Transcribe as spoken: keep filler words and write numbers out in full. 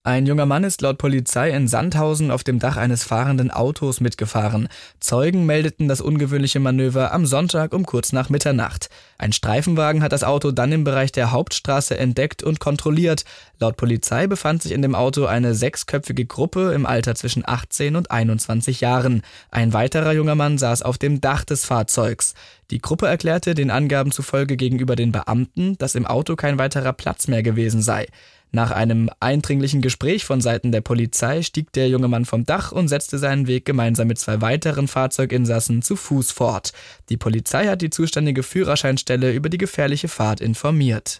Ein junger Mann ist laut Polizei in Sandhausen auf dem Dach eines fahrenden Autos mitgefahren. Zeugen meldeten das ungewöhnliche Manöver am Sonntag um kurz nach Mitternacht. Ein Streifenwagen hat das Auto dann im Bereich der Hauptstraße entdeckt und kontrolliert. Laut Polizei befand sich in dem Auto eine sechsköpfige Gruppe im Alter zwischen achtzehn und einundzwanzig Jahren. Ein weiterer junger Mann saß auf dem Dach des Fahrzeugs. Die Gruppe erklärte den Angaben zufolge gegenüber den Beamten, dass im Auto kein weiterer Platz mehr gewesen sei. Nach einem eindringlichen Gespräch von Seiten der Polizei stieg der junge Mann vom Dach und setzte seinen Weg gemeinsam mit zwei weiteren Fahrzeuginsassen zu Fuß fort. Die Polizei hat die zuständige Führerscheinstelle über die gefährliche Fahrt informiert.